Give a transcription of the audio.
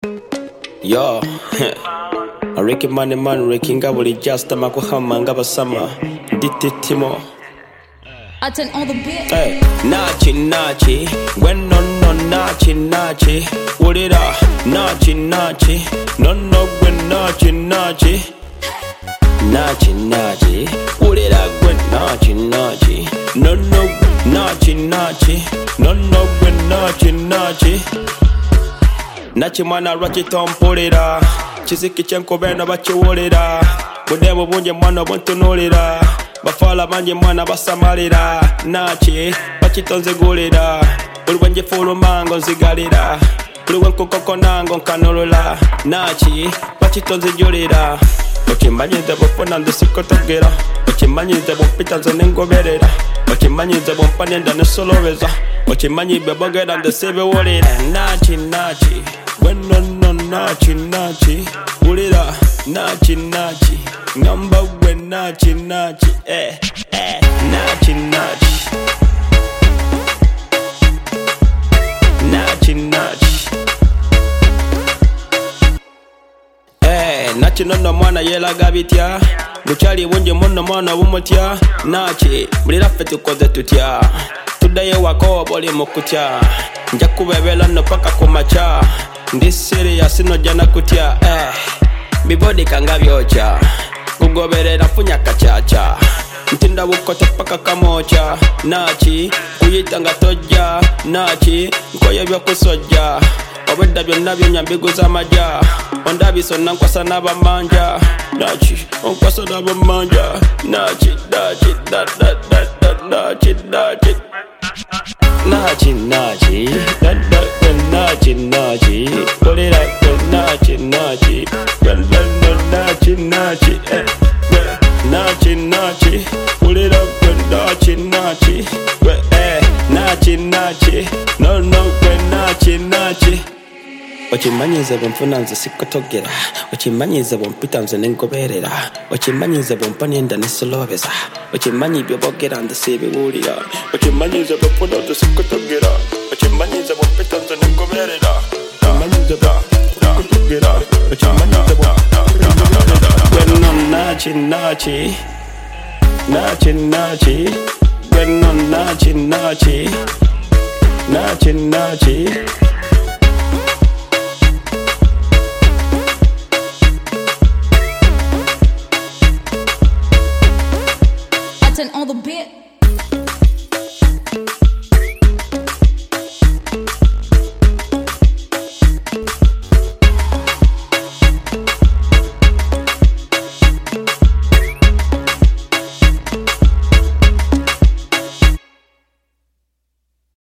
Yo, Ricky Money Man, Ricky Ngabuli, just a Makuhama, Ngabasama, Dititimo. I turn on the beat. Hey, Nachi, when no, Nachi, what it up? Nachi, no, when Nachi, what it up? When Nachi, no, Nachi, no, when Nachi. Nachimana rachitompolira Chiziki chenko bena bachiwolira Budemo bunje mwana buntunulira Bafala manje mwana basamalira Nachi bachitonze gulira Uliwenje fulu mango nzigalira Uliwenko koko nango nkanulula Nachi bachitonze julira Ochimanyize bufuna ndisiko togera Ochimanyize bupita nze nengoberera Ochimanyize bumpanyenda nesoloweza Ochimanyibe bogera ndesibe wolira Nachi when no Nachi, ulira Nachi, number when Nachi, Nachi, Nachi nono mwana yelaga bitya Muchali bunje muno mwana bumutya Nachi, mulira ffe tukoze tutya Tudaye wako boli mukutya Nja kubebela no paka kumacha Ndi serious no jana kutya Bibodi kanga byocha Kugoberera funya kachacha Ntinda bukote paka kamocha Nachi, kuyita nga toja Nachi, nkoye byo kusoja Obedda byonna byonyambiguza maja Ondabiso nankwasa n'abamanja Nachi, onkwasa n'abamanja Nachi, Nachi, put it up with Nachi, put it up with Nachi, no, with Nachi. Ochimanyize bumfuna nze sikotogera Ochimanyize bumpita nze nengoberera Ochimanyize bumpanyenda nesoloweza Ochimanyi byobogera ndesibiwulira Ochimanyize bumfuna nze sikotogera Ochimanyize bumpita nze nengoberera Ochimanyize sikotogera Ochimanyize when no Nachi when no Nachi